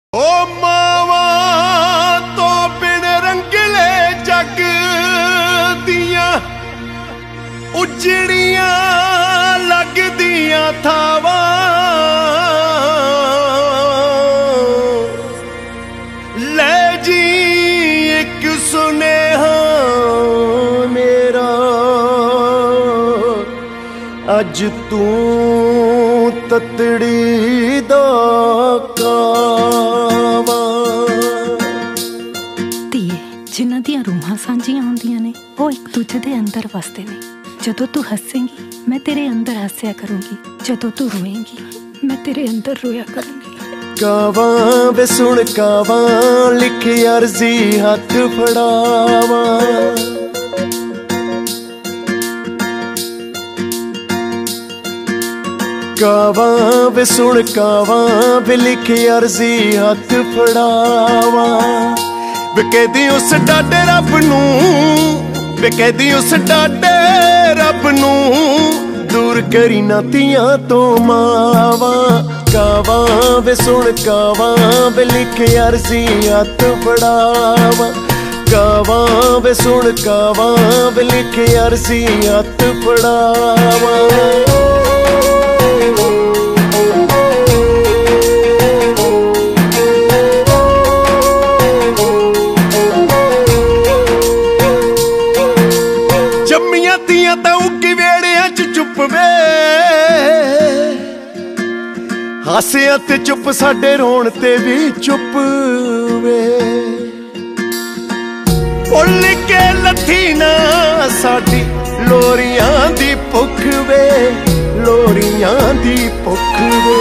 ओ मावा तो बिन रंगले जग दियां उजड़ियां लगदियां थावां ले जी एक सुनेहा मेरा अज तू ततड़ी दा जिन्हां दियां रूहां सांझियां होंदियां ने वो एक दूजे दे अंदर वसदे ने। जदों तू हसेंगी मैं तेरे अंदर हस्या करूंगी, जदों तू रोएंगी मैं तेरे अंदर रोया करूंगी। कावां वे सुन कावां लिख अर्जी हथ फड़ावां, कावां वे सुन कावां वे लिख अर्जी हथ फड़ावां। वे कहदी उस डाडे रब नूं, वे कहदी उस डाडे रब नूं दूर करी ना तियां तो मावां। कावां वे सुन कावां वे लिख अर्जी हथ फड़ावां, कावां वे सुन कावां वे लिख अर्जी हथ फड़ावां। जम्मियां तियां तां उगी वेड़ियां च चुप वे, हासियां ते चुप साडे रोण ते भी चुप वे। भुल के लथी ना साडी लोरियां दी भुख वे, लोरियां दी भुख वे।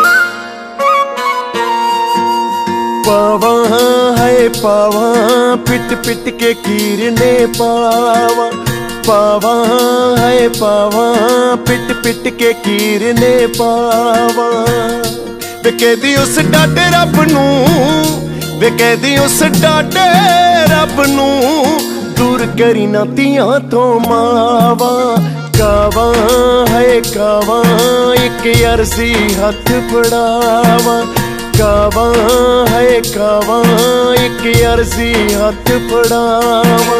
पावां है पावां पिट पिट के कीरने पावां, पावां है पावां पिट पिट के कीरने पावां। वे कहदी उस डाडे रब नूं, वे कहदी उस डाडे रब नूं दूर करी ना तियां तो मावां। कावां है कावां एक अर्जी हथ फड़ावां, कावां है कावां एक अर्जी हथ फड़ावां।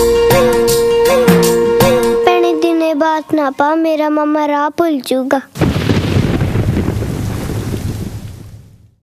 बात ना पा मेरा मामा राह भूल जूगा।